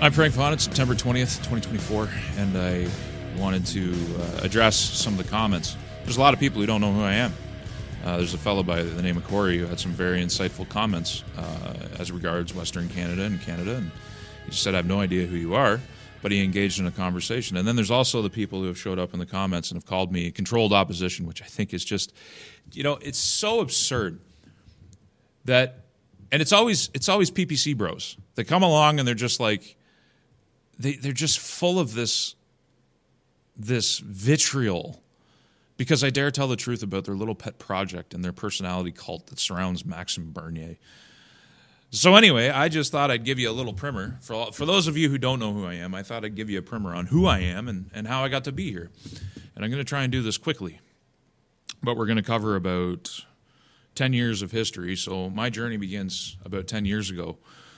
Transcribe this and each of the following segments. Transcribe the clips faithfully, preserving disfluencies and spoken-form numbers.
I'm Frank Vaughan. It's September twentieth, twenty twenty-four, and I wanted to uh, address some of the comments. There's a lot of people who don't know who I am. Uh, there's a fellow by the name of Corey who had some very insightful comments uh, as regards Western Canada and Canada, and he just said, I have no idea who you are, but he engaged in a conversation. And then there's also the people who have showed up in the comments and have called me controlled opposition, which I think is just, you know, it's so absurd that, and it's always it's always P P C bros. They come along and they're just like, they, they're just full of this, this vitriol because I dare tell the truth about their little pet project and their personality cult that surrounds Maxime Bernier. So anyway, I just thought I'd give you a little primer. For for those of you who don't know who I am, I thought I'd give you a primer on who I am and, and how I got to be here. And I'm going to try and do this quickly. But we're going to cover about ten years of history. So my journey begins about ten years ago.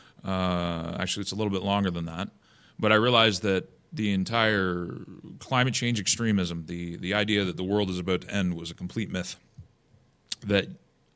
Uh, actually, it's a little bit longer than that. But I realized that the entire climate change extremism, the, the idea that the world is about to end, was a complete myth. That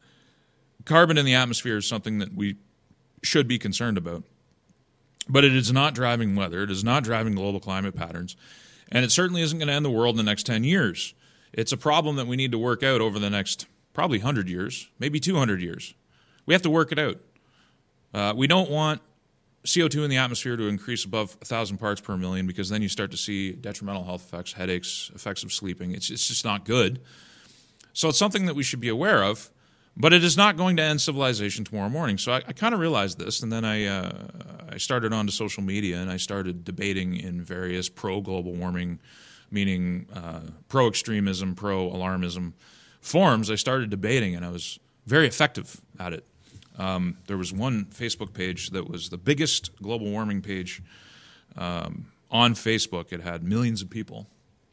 carbon in the atmosphere is something that we should be concerned about. But it is not driving weather. It is not driving global climate patterns. And it certainly isn't going to end the world in the next ten years. It's a problem that we need to work out over the next probably one hundred years, maybe two hundred years. We have to work it out. Uh, we don't want C O two in the atmosphere to increase above one thousand parts per million because then you start to see detrimental health effects, headaches, effects of sleeping. It's, it's just not good. So it's something that we should be aware of, but it is not going to end civilization tomorrow morning. So I, I kind of realized this, and then I, uh, I started onto social media, and I started debating in various pro-global warming, meaning uh, pro-extremism, pro-alarmism forums. I started debating, and I was very effective at it. Um, there was one Facebook page that was the biggest global warming page um, on Facebook. It had millions of people,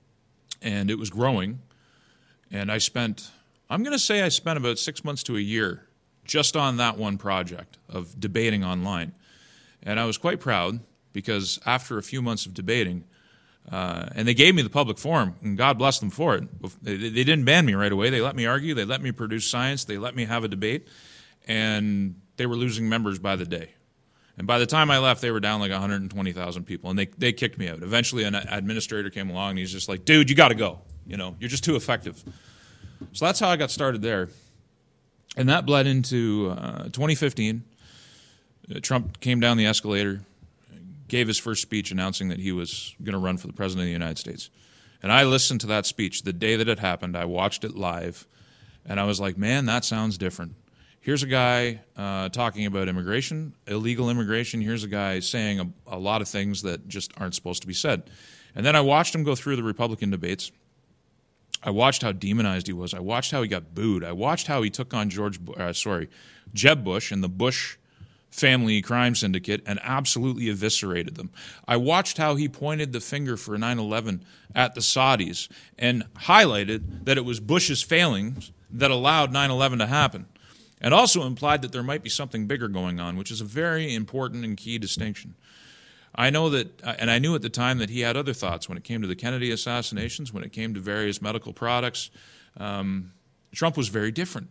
and it was growing. And I spent, I'm going to say I spent about six months to a year just on that one project of debating online. And I was quite proud because after a few months of debating, uh, and they gave me the public forum, and God bless them for it. They, they didn't ban me right away. They let me argue. They let me produce science. They let me have a debate. And they were losing members by the day. And by the time I left, they were down like one hundred twenty thousand people, and they they kicked me out. Eventually, an administrator came along, and he's just like, dude, you got to go. You know, you're just too effective. So that's how I got started there. And that bled into uh, twenty fifteen. Uh, Trump came down the escalator, gave his first speech announcing that he was going to run for the president of the United States. And I listened to that speech the day that it happened. I watched it live, and I was like, man, that sounds different. Here's a guy uh, talking about immigration, illegal immigration. Here's a guy saying a, a lot of things that just aren't supposed to be said. And then I watched him go through the Republican debates. I watched how demonized he was. I watched how he got booed. I watched how he took on George, uh, sorry, Jeb Bush and the Bush family crime syndicate and absolutely eviscerated them. I watched how he pointed the finger for nine eleven at the Saudis and highlighted that it was Bush's failings that allowed nine eleven to happen. And also implied that there might be something bigger going on, which is a very important and key distinction. I know that, and I knew at the time that he had other thoughts when it came to the Kennedy assassinations, when it came to various medical products. Um, Trump was very different.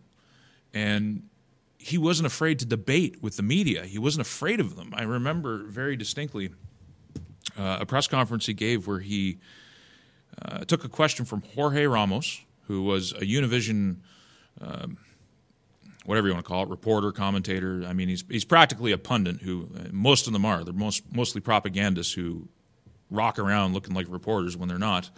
And he wasn't afraid to debate with the media. He wasn't afraid of them. I remember very distinctly uh, a press conference he gave where he uh, took a question from Jorge Ramos, who was a Univision uh, whatever you want to call it, reporter, commentator. I mean, he's he's practically a pundit who, uh, most of them are. They're most mostly propagandists who rock around looking like reporters when they're not.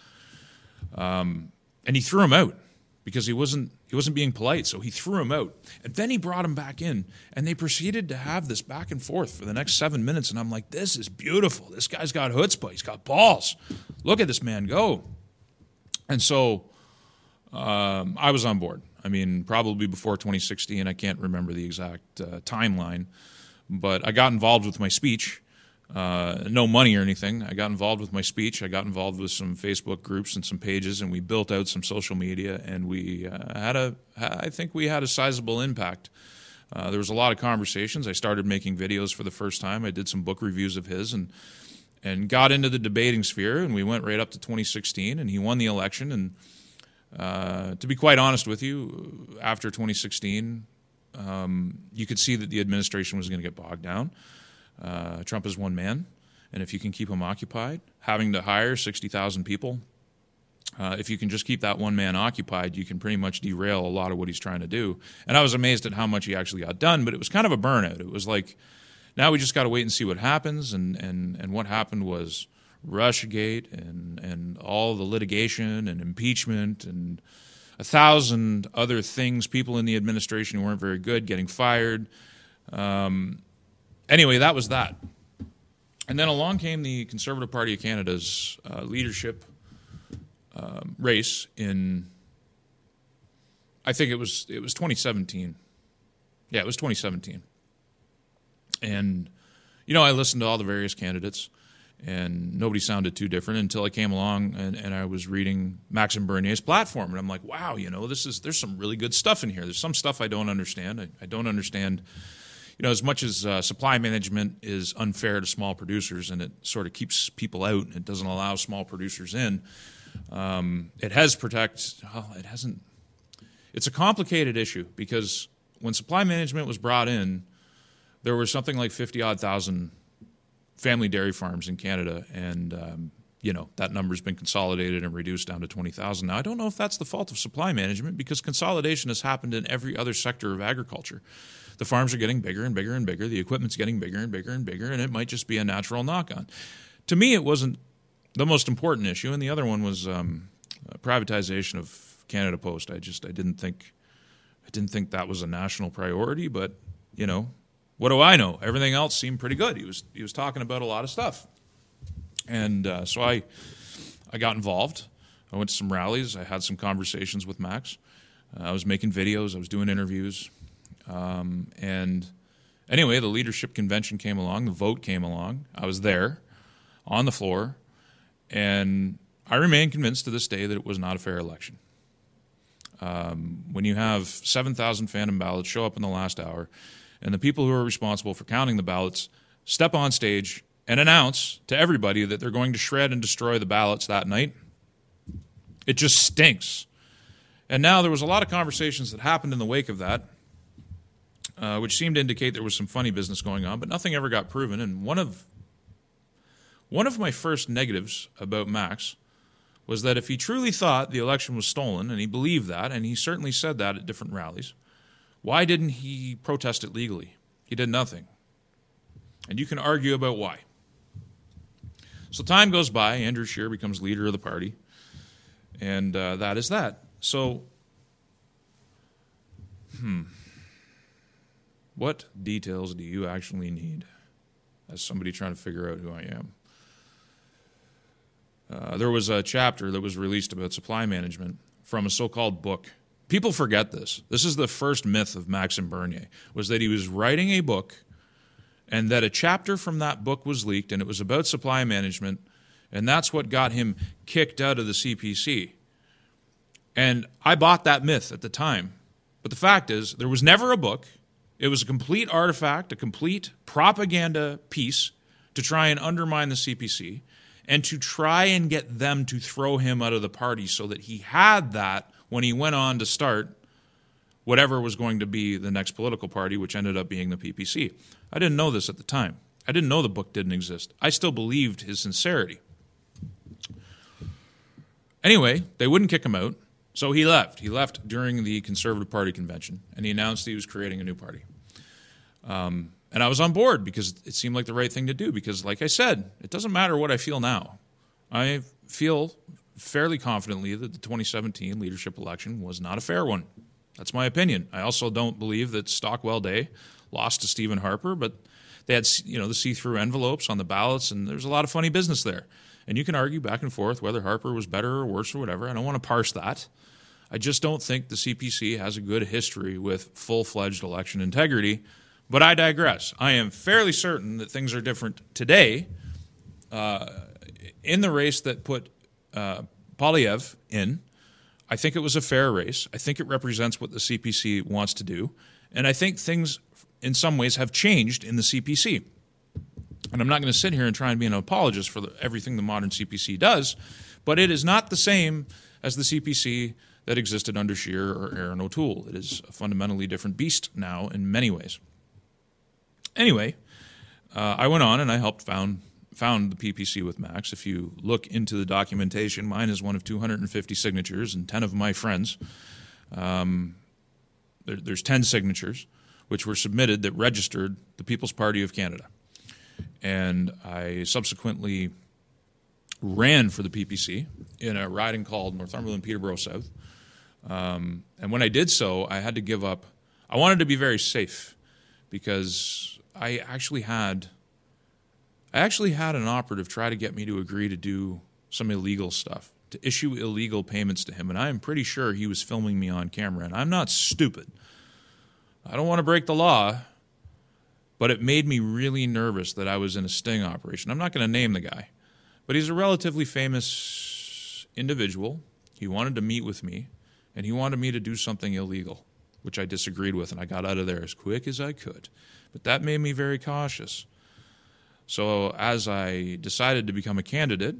Um, and he threw him out because he wasn't he wasn't being polite, so he threw him out. And then he brought him back in, and they proceeded to have this back and forth for the next seven minutes. And I'm like, this is beautiful. This guy's got chutzpah. He's got balls. Look at this man go. And so um, I was on board. I mean, probably before twenty sixteen. I can't remember the exact uh, timeline. But I got involved with my speech. Uh, no money or anything. I got involved with my speech. I got involved with some Facebook groups and some pages, and we built out some social media, and we uh, had a, I think we had a sizable impact. Uh, there was a lot of conversations. I started making videos for the first time. I did some book reviews of his, and and got into the debating sphere, and we went right up to twenty sixteen, and he won the election. And uh, to be quite honest with you, after twenty sixteen, um, you could see that the administration was going to get bogged down. Uh, Trump is one man, And if you can keep him occupied, having to hire sixty thousand people, uh, if you can just keep that one man occupied, you can pretty much derail a lot of what he's trying to do. And I was amazed at how much he actually got done, but it was kind of a burnout. It was like, now we just got to wait and see what happens. And, and, and what happened was Russiagate and, and all the litigation and impeachment and a thousand other things, people in the administration who weren't very good getting fired. Um, anyway, that was that. And then along came the Conservative Party of Canada's uh, leadership um, race in, I think it was it was twenty seventeen. Yeah, it was twenty seventeen. And, you know, I listened to all the various candidates, and nobody sounded too different until I came along and, and I was reading Maxime Bernier's platform, and I'm like, wow, you know, this is there's some really good stuff in here. There's some stuff I don't understand. I, I don't understand. You know, as much as uh, supply management is unfair to small producers and it sort of keeps people out and it doesn't allow small producers in, um, it has protect. Well, it hasn't. It's a complicated issue because when supply management was brought in, there were something like fifty odd thousand family dairy farms in Canada, and um, you know that number's been consolidated and reduced down to twenty thousand. Now, I don't know if that's the fault of supply management because consolidation has happened in every other sector of agriculture. The farms are getting bigger and bigger and bigger. The equipment's getting bigger and bigger and bigger, and it might just be a natural knock-on. To me, it wasn't the most important issue, and the other one was um, privatization of Canada Post. I just I didn't think I didn't think that was a national priority, but you know, what do I know? Everything else seemed pretty good. He was he was talking about a lot of stuff, and uh, so I I got involved. I went to some rallies. I had some conversations with Max. Uh, I was making videos. I was doing interviews. Um, and anyway, the leadership convention came along, the vote came along. I was there on the floor, and I remain convinced to this day that it was not a fair election. Um, when you have seven thousand phantom ballots show up in the last hour, and the people who are responsible for counting the ballots step on stage and announce to everybody that they're going to shred and destroy the ballots that night, it just stinks. And now there was a lot of conversations that happened in the wake of that, Uh, which seemed to indicate there was some funny business going on, but nothing ever got proven. And one of one of my first negatives about Max was that if he truly thought the election was stolen, and he believed that, and he certainly said that at different rallies, why didn't he protest it legally? He did nothing. And you can argue about why. So time goes by, Andrew Scheer becomes leader of the party, and uh, that is that. So, hmm... what details do you actually need as somebody trying to figure out who I am? Uh, there was a chapter that was released about supply management from a so-called book. People forget this. This is the first myth of Maxime Bernier, was that he was writing a book and that a chapter from that book was leaked and it was about supply management, and that's what got him kicked out of the C P C. And I bought that myth at the time. But the fact is, there was never a book. It was a complete artifact, a complete propaganda piece to try and undermine the C P C and to try and get them to throw him out of the party so that he had that when he went on to start whatever was going to be the next political party, which ended up being the P P C. I didn't know this at the time. I didn't know the book didn't exist. I still believed his sincerity. Anyway, they wouldn't kick him out. So he left. He left during the Conservative Party convention, and he announced he was creating a new party. Um, and I was on board because it seemed like the right thing to do because, like I said, it doesn't matter what I feel now. I feel fairly confidently that the twenty seventeen leadership election was not a fair one. That's my opinion. I also don't believe that Stockwell Day lost to Stephen Harper, but they had, you know, the see-through envelopes on the ballots, and there's a lot of funny business there. And you can argue back and forth whether Harper was better or worse or whatever. I don't want to parse that. I just don't think the C P C has a good history with full-fledged election integrity, but I digress. I am fairly certain that things are different today. Uh, in the race that put uh, Poilievre in, I think it was a fair race. I think it represents what the C P C wants to do, and I think things in some ways have changed in the C P C. And I'm not going to sit here and try and be an apologist for the, everything the modern C P C does, but it is not the same as the C P C that existed under Scheer or Aaron O'Toole. It is a fundamentally different beast now in many ways. Anyway, uh, I went on and I helped found found the P P C with Max. If you look into the documentation, mine is one of two hundred fifty signatures, and ten of my friends. Um, there, there's ten signatures, which were submitted that registered the People's Party of Canada. And I subsequently ran for the P P C in a riding called Northumberland-Peterborough South. Um, and when I did so, I had to give up. I wanted to be very safe because I actually had, I actually had an operative try to get me to agree to do some illegal stuff, to issue illegal payments to him. And I am pretty sure he was filming me on camera. And I'm not stupid. I don't want to break the law, but it made me really nervous that I was in a sting operation. I'm not going to name the guy, but he's a relatively famous individual. He wanted to meet with me, and he wanted me to do something illegal, which I disagreed with, and I got out of there as quick as I could. But that made me very cautious. So as I decided to become a candidate,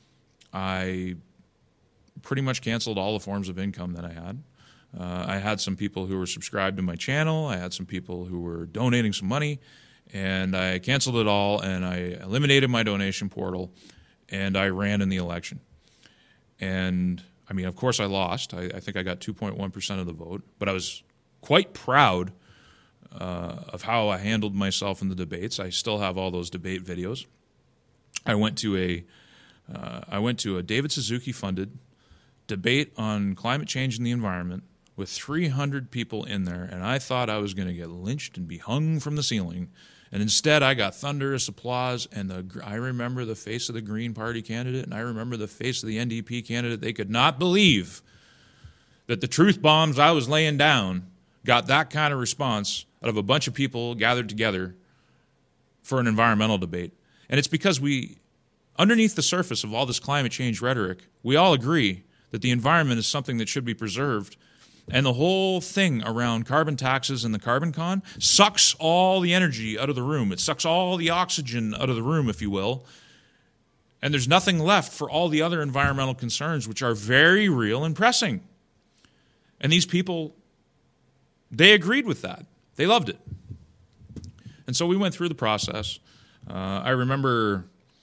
I pretty much canceled all the forms of income that I had. Uh, I had some people who were subscribed to my channel. I had some people who were donating some money, and I canceled it all, and I eliminated my donation portal, and I ran in the election. And, I mean, of course I lost. I, I think I got two point one percent of the vote, but I was quite proud uh, of how I handled myself in the debates. I still have all those debate videos. I went to a, uh, I went to a David Suzuki-funded debate on climate change and the environment with three hundred people in there, and I thought I was going to get lynched and be hung from the ceiling. And instead, I got thunderous applause, and the, I remember the face of the Green Party candidate, and I remember the face of the N D P candidate. They could not believe that the truth bombs I was laying down got that kind of response out of a bunch of people gathered together for an environmental debate. And it's because we, underneath the surface of all this climate change rhetoric, we all agree that the environment is something that should be preserved. And the whole thing around carbon taxes and the carbon con sucks all the energy out of the room. It sucks all the oxygen out of the room, if you will. And there's nothing left for all the other environmental concerns, which are very real and pressing. And these people, they agreed with that. They loved it. And so we went through the process. Uh, I remember...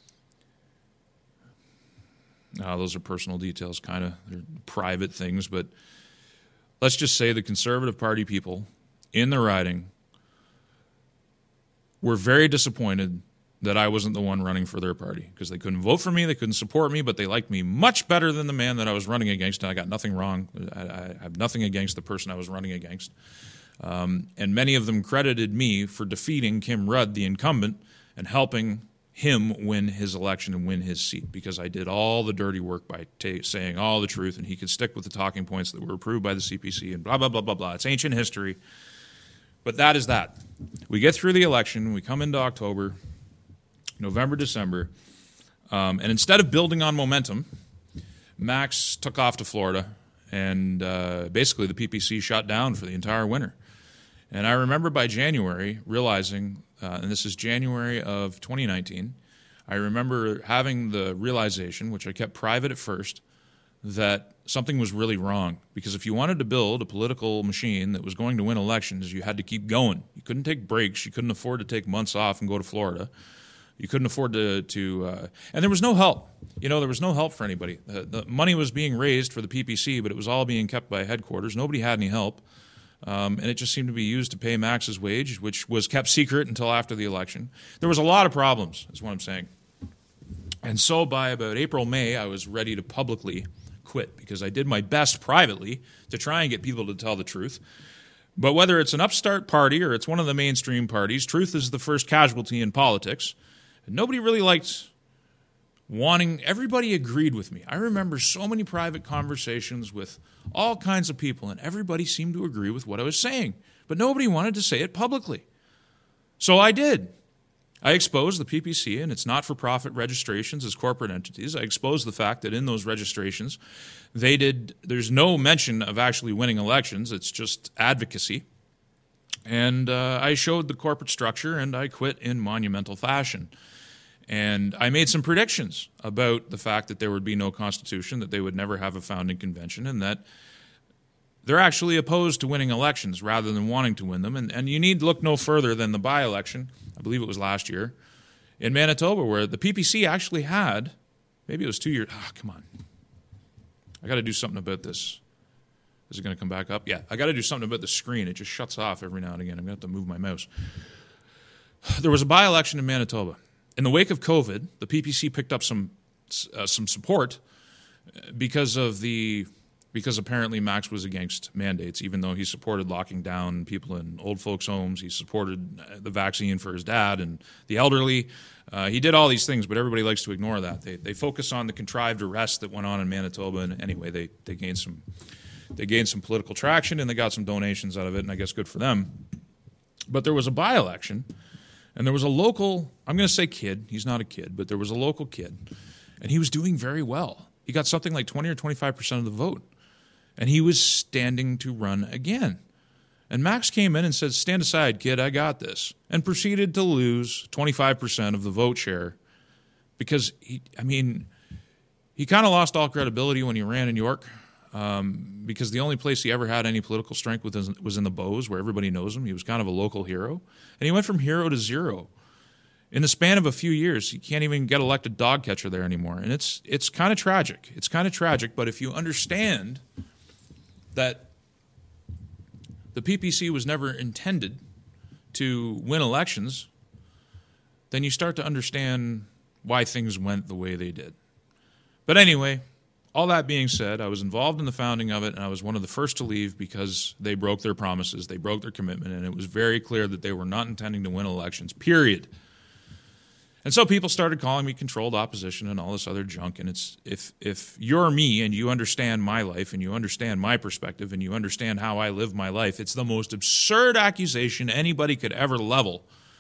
Uh, those are personal details, kind of. They're private things, but let's just say the Conservative Party people in the riding were very disappointed that I wasn't the one running for their party because they couldn't vote for me, they couldn't support me, but they liked me much better than the man that I was running against, and I got nothing wrong. I, I have nothing against the person I was running against. Um, and many of them credited me for defeating Kim Rudd, the incumbent, and helping him win his election and win his seat because I did all the dirty work by ta- saying all the truth, and he could stick with the talking points that were approved by the C P C and blah, blah, blah, blah, blah. It's ancient history. But that is that. We get through the election. We come into October, November, December, um, and instead of building on momentum, Max took off to Florida, and uh, basically the P P C shut down for the entire winter. And I remember by January realizing, uh, and this is January of twenty nineteen, I remember having the realization, which I kept private at first, that something was really wrong. Because if you wanted to build a political machine that was going to win elections, you had to keep going. You couldn't take breaks. You couldn't afford to take months off and go to Florida. You couldn't afford to, to uh, and there was no help. You know, there was no help for anybody. The, the money was being raised for the P P C, but it was all being kept by headquarters. Nobody had any help. Um, and it just seemed to be used to pay Max's wage, which was kept secret until after the election. There was a lot of problems, is what I'm saying. And so by about April, May, I was ready to publicly quit because I did my best privately to try and get people to tell the truth. But whether it's an upstart party or it's one of the mainstream parties, truth is the first casualty in politics. And nobody really liked wanting, everybody agreed with me. I remember so many private conversations with all kinds of people, and everybody seemed to agree with what I was saying. But nobody wanted to say it publicly. So I did. I exposed the P P C and its not-for-profit registrations as corporate entities. I exposed the fact that in those registrations, they did, there's no mention of actually winning elections. It's just advocacy. And uh, I showed the corporate structure, and I quit in monumental fashion. And I made some predictions about the fact that there would be no constitution, that they would never have a founding convention, and that they're actually opposed to winning elections rather than wanting to win them. And, and you need to look no further than the by-election, I believe it was last year, in Manitoba where the P P C actually had, maybe it was two years. Ah, come on. I got to do something about this. Is it going to come back up? Yeah, I got to do something about the screen. It just shuts off every now and again. I'm going to have to move my mouse. There was a by-election in Manitoba. In the wake of COVID, the P P C picked up some uh, some support because of the because apparently Max was against mandates, even though he supported locking down people in old folks' homes. He supported the vaccine for his dad and the elderly. Uh, he did all these things, but everybody likes to ignore that. They they focus on the contrived arrest that went on in Manitoba, and anyway, they they gained some they gained some political traction and they got some donations out of it, and I guess good for them. But there was a by-election. And there was a local, I'm going to say kid, he's not a kid, but there was a local kid, and he was doing very well. He got something like twenty or twenty-five percent of the vote, and he was standing to run again. And Max came in and said, stand aside, kid, I got this, and proceeded to lose twenty-five percent of the vote share because, he, I mean, he kind of lost all credibility when he ran in York. Um, because the only place he ever had any political strength was, was in the Bows, where everybody knows him. He was kind of a local hero. And he went from hero to zero. In the span of a few years, he can't even get elected dog catcher there anymore. And it's it's kind of tragic. It's kind of tragic, but if you understand that the P P C was never intended to win elections, then you start to understand why things went the way they did. But anyway, all that being said, I was involved in the founding of it, and I was one of the first to leave because they broke their promises, they broke their commitment, and it was very clear that they were not intending to win elections, period. And so people started calling me controlled opposition and all this other junk, and it's if if you're me and you understand my life and you understand my perspective and you understand how I live my life, it's the most absurd accusation anybody could ever level.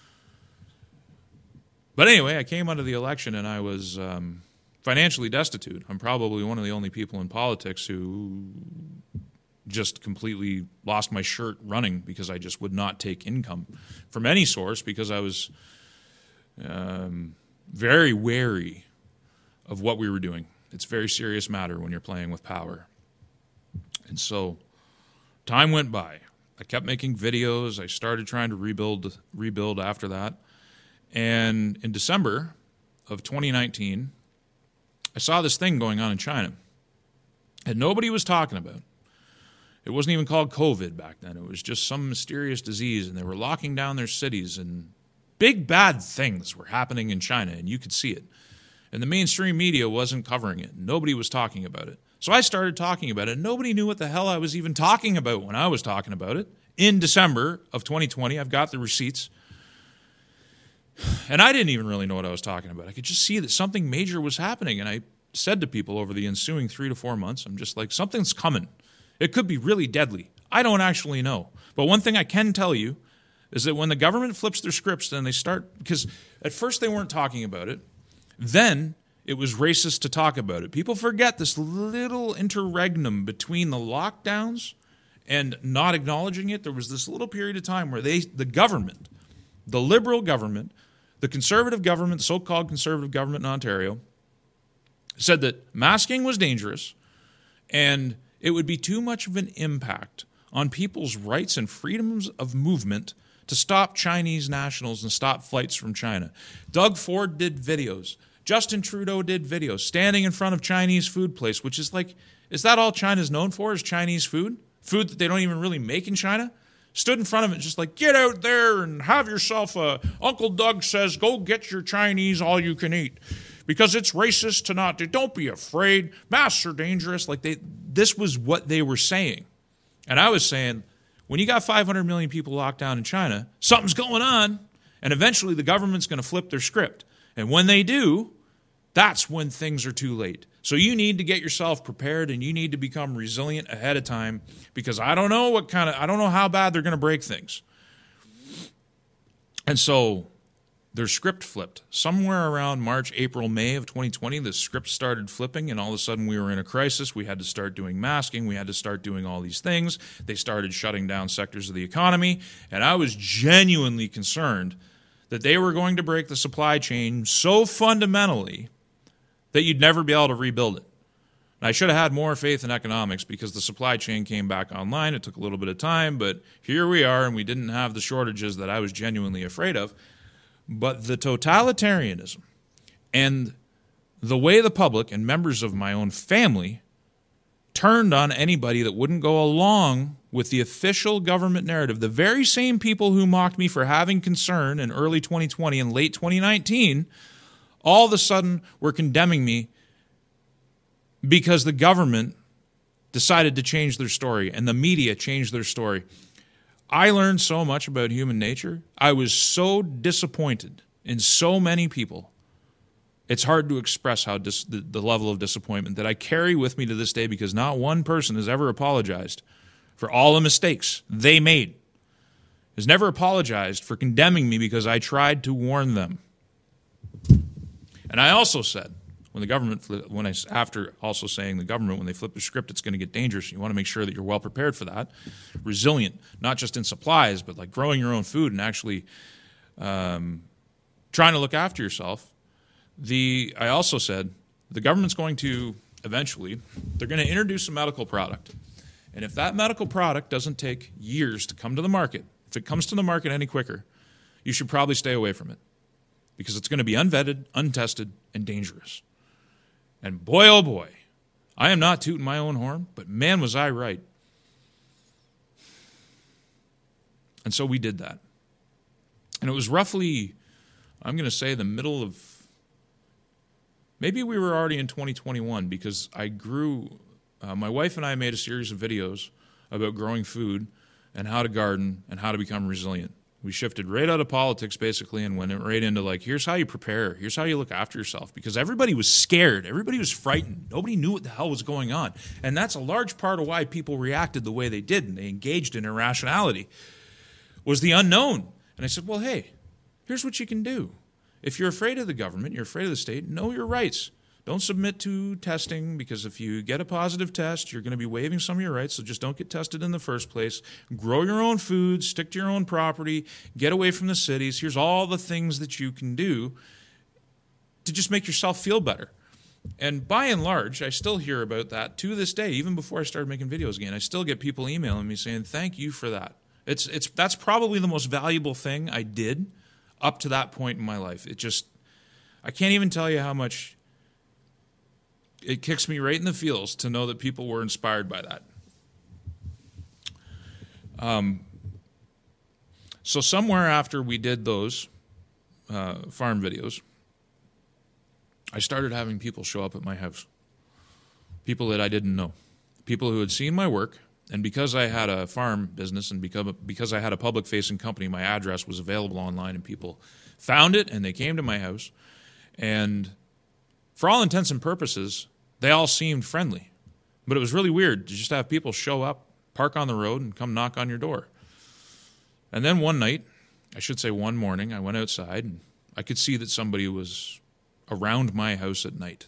But anyway, I came under the election, and I was Um, financially destitute. I'm probably one of the only people in politics who just completely lost my shirt running because I just would not take income from any source because I was um, very wary of what we were doing. It's a very serious matter when you're playing with power. And so time went by. I kept making videos. I started trying to rebuild rebuild after that. And in December of twenty nineteen, I saw this thing going on in China that nobody was talking about. It wasn't even called COVID back then. It was just some mysterious disease, and they were locking down their cities, and big bad things were happening in China, and you could see it. And the mainstream media wasn't covering it. Nobody was talking about it. So I started talking about it, and nobody knew what the hell I was even talking about when I was talking about it. In December of twenty twenty, I've got the receipts. And I didn't even really know what I was talking about. I could just see that something major was happening. And I said to people over the ensuing three to four months, I'm just like, something's coming. It could be really deadly. I don't actually know. But one thing I can tell you is that when the government flips their scripts, then they start, because at first they weren't talking about it. Then it was racist to talk about it. People forget this little interregnum between the lockdowns and not acknowledging it. There was this little period of time where they, the government, the Liberal government, the conservative government, so-called conservative government in Ontario, said that masking was dangerous and it would be too much of an impact on people's rights and freedoms of movement to stop Chinese nationals and stop flights from China. Doug Ford did videos. Justin Trudeau did videos standing in front of Chinese food place, which is like, is that all China's known for, is Chinese food? Food that they don't even really make in China? Stood in front of it just like, get out there and have yourself a, Uncle Doug says, go get your Chinese all you can eat. Because it's racist to not do. Don't be afraid. Masks are dangerous. Like they, this was what they were saying. And I was saying, when you got five hundred million people locked down in China, something's going on. And eventually the government's going to flip their script. And when they do, that's when things are too late. So you need to get yourself prepared and you need to become resilient ahead of time because I don't know what kind of, I don't know how bad they're going to break things. And so their script flipped. Somewhere around March, April, May of twenty twenty, the script started flipping and all of a sudden we were in a crisis. We had to start doing masking. We had to start doing all these things. They started shutting down sectors of the economy. And I was genuinely concerned that they were going to break the supply chain so fundamentally that you'd never be able to rebuild it. And I should have had more faith in economics because the supply chain came back online. It took a little bit of time, but here we are, and we didn't have the shortages that I was genuinely afraid of. but the totalitarianism and the way the public and members of my own family turned on anybody that wouldn't go along with the official government narrative. The very same people who mocked me for having concern in early twenty twenty and late twenty nineteen, all of a sudden were condemning me because the government decided to change their story and the media changed their story. I learned so much about human nature. I was so disappointed in so many people. It's hard to express how dis- the, the level of disappointment that I carry with me to this day, because not one person has ever apologized for all the mistakes they made. Has never apologized for condemning me because I tried to warn them. And I also said, when the government, when I, after also saying the government, when they flip the script, it's going to get dangerous. You want to make sure that you're well prepared for that. Resilient, not just in supplies, but like growing your own food and actually um, trying to look after yourself. The I also said the government's going to eventually, they're going to introduce a medical product. And if that medical product doesn't take years to come to the market, if it comes to the market any quicker, you should probably stay away from it, because it's going to be unvetted, untested, and dangerous. And boy, oh boy, I am not tooting my own horn, but man, was I right. And so we did that. And it was roughly, I'm going to say, the middle of, maybe we were already in twenty twenty-one, because I grew, uh, my wife and I made a series of videos about growing food and how to garden and how to become resilient. We shifted right out of politics, basically, and went right into, like, here's how you prepare. Here's how you look after yourself. Because everybody was scared. Everybody was frightened. Nobody knew what the hell was going on. And that's a large part of why people reacted the way they did, and they engaged in irrationality, was the unknown. And I said, well, hey, here's what you can do. If you're afraid of the government, you're afraid of the state, know your rights. Don't submit to testing, because if you get a positive test, you're going to be waiving some of your rights, so just don't get tested in the first place. Grow your own food, stick to your own property, get away from the cities. Here's all the things that you can do to just make yourself feel better. And by and large, I still hear about that to this day, even before I started making videos again. I still get people emailing me saying, thank you for that. It's it's that's probably the most valuable thing I did up to that point in my life. It just, I can't even tell you how much it kicks me right in the feels to know that people were inspired by that. Um, so somewhere after we did those uh, farm videos, I started having people show up at my house. People that I didn't know. People who had seen my work, and because I had a farm business and because, because I had a public-facing company, my address was available online, and people found it, and they came to my house. And for all intents and purposes, they all seemed friendly. But it was really weird to just have people show up, park on the road, and come knock on your door. And then one night, I should say one morning, I went outside, and I could see that somebody was around my house at night.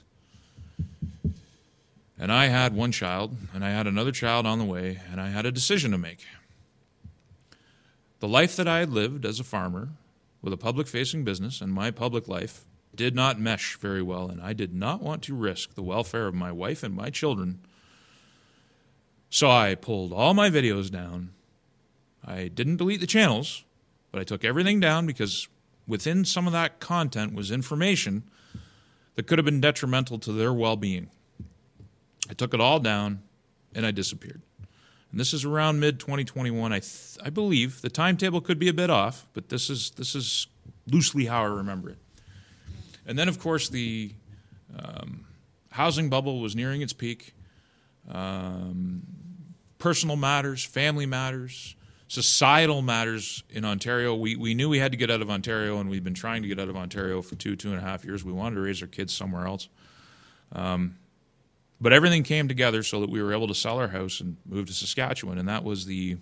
And I had one child, and I had another child on the way, and I had a decision to make. The life that I had lived as a farmer with a public-facing business and my public life did not mesh very well, and I did not want to risk the welfare of my wife and my children. So I pulled all my videos down. I didn't delete the channels, but I took everything down, because within some of that content was information that could have been detrimental to their well-being. I took it all down, and I disappeared. And this is around mid twenty twenty-one. I th- I believe the timetable could be a bit off, but this is this is loosely how I remember it. And then, of course, the um, housing bubble was nearing its peak. Um, personal matters, family matters, societal matters in Ontario. We we knew we had to get out of Ontario, and we've been trying to get out of Ontario for two, two and a half years. We wanted to raise our kids somewhere else. Um, but everything came together so that we were able to sell our house and move to Saskatchewan, and that was the...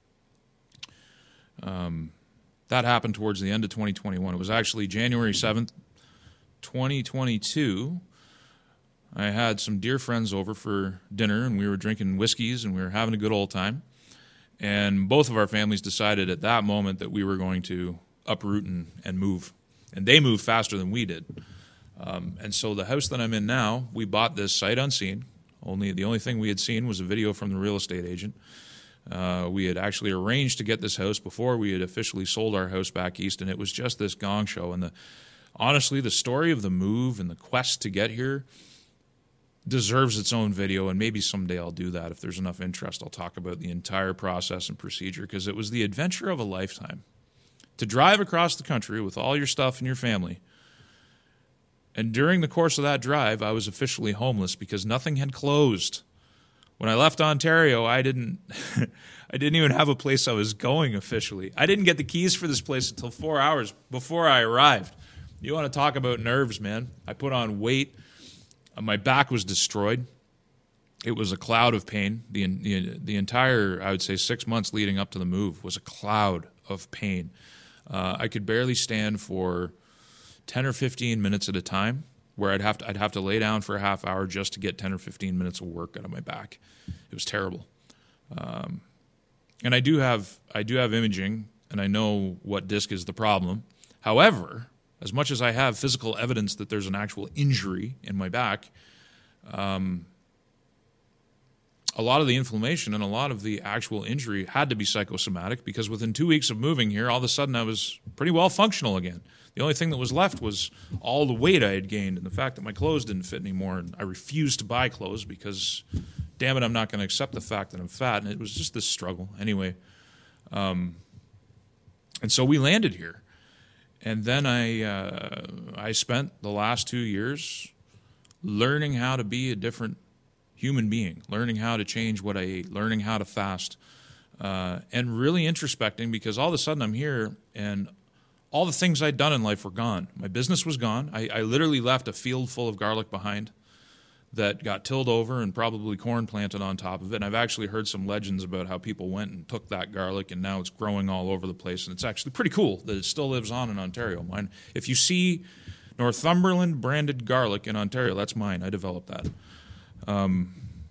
Um, that happened towards the end of twenty twenty-one. It was actually January seventh, twenty twenty-two. I had some dear friends over for dinner, and we were drinking whiskeys, and we were having a good old time. And both of our families decided at that moment that we were going to uproot and, and move. And they moved faster than we did. Um, and so the house that I'm in now, we bought this sight unseen. Only the only thing we had seen was a video from the real estate agent. Uh, we had actually arranged to get this house before we had officially sold our house back east, and it was just this gong show. And the honestly, the story of the move and the quest to get here deserves its own video, and maybe someday I'll do that. If there's enough interest, I'll talk about the entire process and procedure, because it was the adventure of a lifetime. To drive across the country with all your stuff and your family. And during the course of that drive, I was officially homeless because nothing had closed. When I left Ontario, I didn't I didn't even have a place I was going officially. I didn't get the keys for this place until four hours before I arrived. You want to talk about nerves, man. I put on weight. My back was destroyed. It was a cloud of pain. The, the, the entire, I would say, six months leading up to the move was a cloud of pain. Uh, I could barely stand for ten or fifteen minutes at a time, where I'd have to I'd have to lay down for a half hour just to get ten or fifteen minutes of work out of my back. It was terrible. Um, and I do have I do have imaging, and I know what disc is the problem. However, as much as I have physical evidence that there's an actual injury in my back, um, a lot of the inflammation and a lot of the actual injury had to be psychosomatic, because within two weeks of moving here, all of a sudden I was pretty well functional again. The only thing that was left was all the weight I had gained and the fact that my clothes didn't fit anymore, and I refused to buy clothes because, damn it, I'm not going to accept the fact that I'm fat, and it was just this struggle. Anyway, um, and so we landed here. And then I uh, I spent the last two years learning how to be a different human being, learning how to change what I ate, learning how to fast, uh, and really introspecting, because all of a sudden I'm here and all the things I'd done in life were gone. My business was gone. I, I literally left a field full of garlic behind that got tilled over and probably corn planted on top of it. And I've actually heard some legends about how people went and took that garlic and now it's growing all over the place. And it's actually pretty cool that it still lives on in Ontario. Mine, if you see Northumberland branded garlic in Ontario, that's mine. I developed that. Um,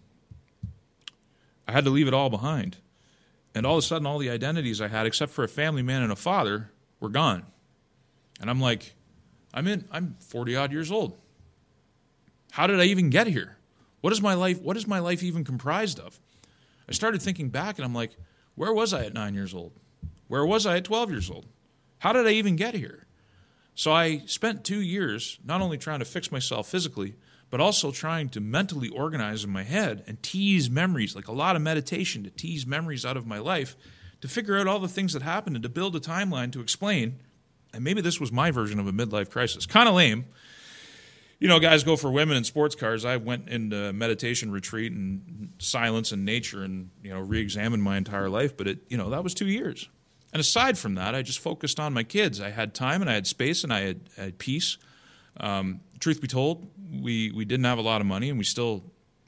I had to leave it all behind. And all of a sudden, all the identities I had, except for a family man and a father, were gone. And I'm like, I'm in, I'm forty-odd years old. How did I even get here? What is my life, what is my life even comprised of? I started thinking back, and I'm like, where was I at nine years old? Where was I at twelve years old? How did I even get here? So I spent two years not only trying to fix myself physically, but also trying to mentally organize in my head and tease memories, like a lot of meditation to tease memories out of my life, to figure out all the things that happened and to build a timeline to explain. And maybe this was my version of a midlife crisis. Kind of lame. You know, guys go for women in sports cars. I went into meditation retreat and silence and nature and, you know, re-examined my entire life. But, it, you know, that was two years. And aside from that, I just focused on my kids. I had time and I had space and I had, I had peace. Um, truth be told, we, we didn't have a lot of money, and we still,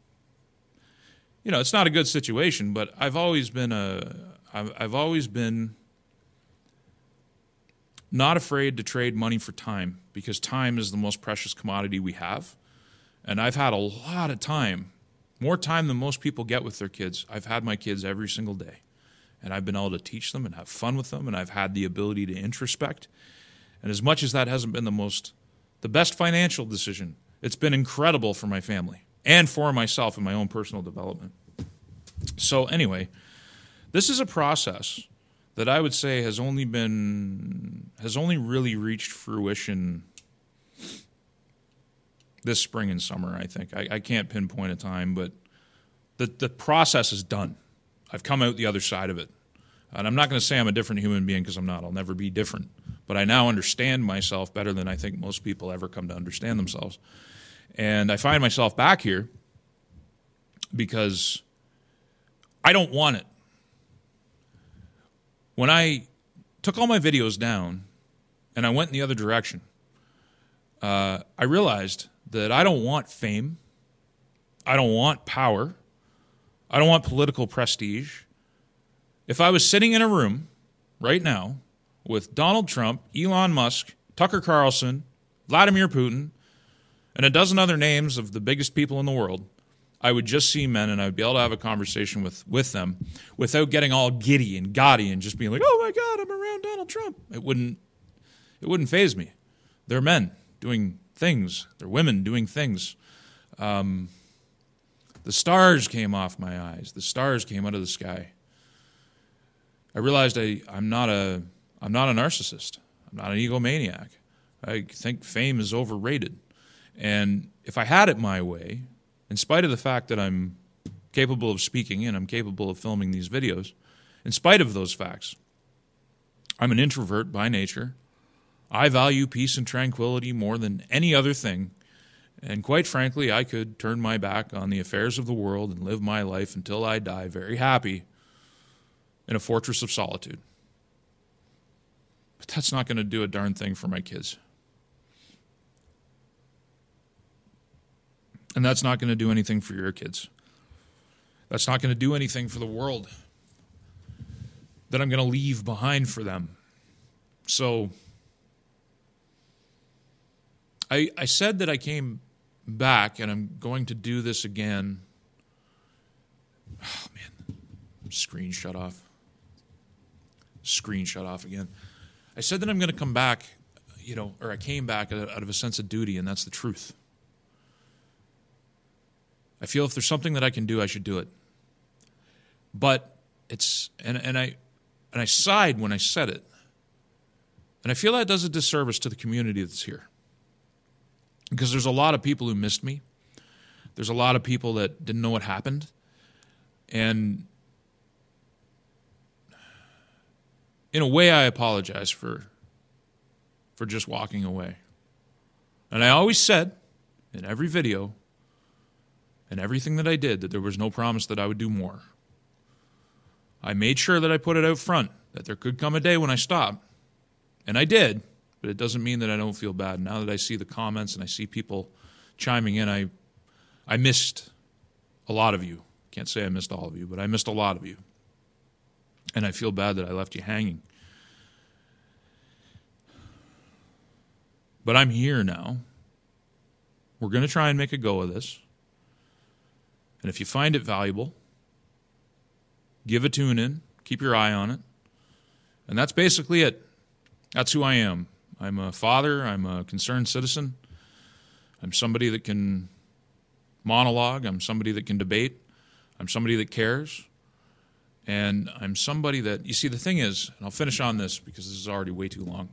you know, it's not a good situation, but I've always been a, I've, I've always been not afraid to trade money for time, because time is the most precious commodity we have. And I've had a lot of time, more time than most people get with their kids. I've had my kids every single day, and I've been able to teach them and have fun with them, and I've had the ability to introspect. And as much as that hasn't been the most, the best financial decision, it's been incredible for my family and for myself and my own personal development. So anyway, this is a process that I would say has only been, has only really reached fruition this spring and summer, I think. I, I can't pinpoint a time, but the, the process is done. I've come out the other side of it. And I'm not going to say I'm a different human being, because I'm not. I'll never be different. But I now understand myself better than I think most people ever come to understand themselves. And I find myself back here because I don't want it. When I took all my videos down and I went in the other direction, uh, I realized that I don't want fame. I don't want power. I don't want political prestige. If I was sitting in a room right now with Donald Trump, Elon Musk, Tucker Carlson, Vladimir Putin, and a dozen other names of the biggest people in the world, I would just see men and I would be able to have a conversation with, with them without getting all giddy and gaudy and just being like, oh my God, I'm around Donald Trump. It wouldn't, it wouldn't faze me. They're men doing things. They're women doing things. Um, the stars came off my eyes. The stars came out of the sky. I realized I, I'm not a I'm not a narcissist. I'm not an egomaniac. I think fame is overrated. And if I had it my way, in spite of the fact that I'm capable of speaking and I'm capable of filming these videos, in spite of those facts, I'm an introvert by nature. I value peace and tranquility more than any other thing. And quite frankly, I could turn my back on the affairs of the world and live my life until I die very happy in a fortress of solitude. But that's not going to do a darn thing for my kids. And that's not going to do anything for your kids. That's not going to do anything for the world that I'm going to leave behind for them. So I, I said that I came back, and I'm going to do this again. Oh, man. Screen shut off. Screen shut off again. I said that I'm going to come back, you know, or I came back out of a sense of duty, and that's the truth. I feel if there's something that I can do, I should do it. But it's, and, and I and I sighed when I said it. And I feel that does a disservice to the community that's here. Because there's a lot of people who missed me. There's a lot of people that didn't know what happened. And in a way, I apologize for, for just walking away. And I always said in every video and everything that I did that there was no promise that I would do more. I made sure that I put it out front, that there could come a day when I stopped. And I did, but it doesn't mean that I don't feel bad. Now that I see the comments and I see people chiming in, I I missed a lot of you. Can't say I missed all of you, but I missed a lot of you. And I feel bad that I left you hanging. But I'm here now. We're going to try and make a go of this. And if you find it valuable, give a tune in, keep your eye on it. And that's basically it. That's who I am. I'm a father. I'm a concerned citizen. I'm somebody that can monologue. I'm somebody that can debate. I'm somebody that cares. And I'm somebody that, you see, the thing is, and I'll finish on this because this is already way too long.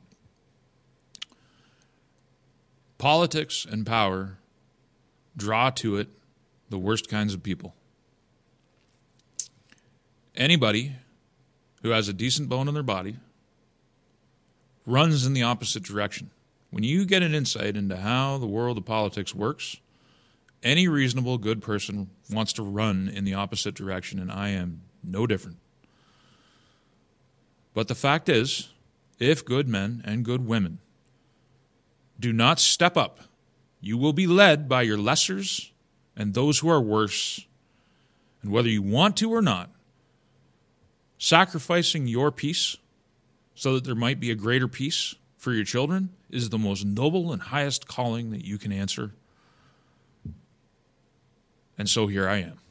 Politics and power draw to it the worst kinds of people. Anybody who has a decent bone in their body runs in the opposite direction. When you get an insight into how the world of politics works, any reasonable, good person wants to run in the opposite direction, and I am no different. But the fact is, if good men and good women do not step up, you will be led by your lessers and those who are worse. And whether you want to or not, sacrificing your peace so that there might be a greater peace for your children is the most noble and highest calling that you can answer. And so here I am.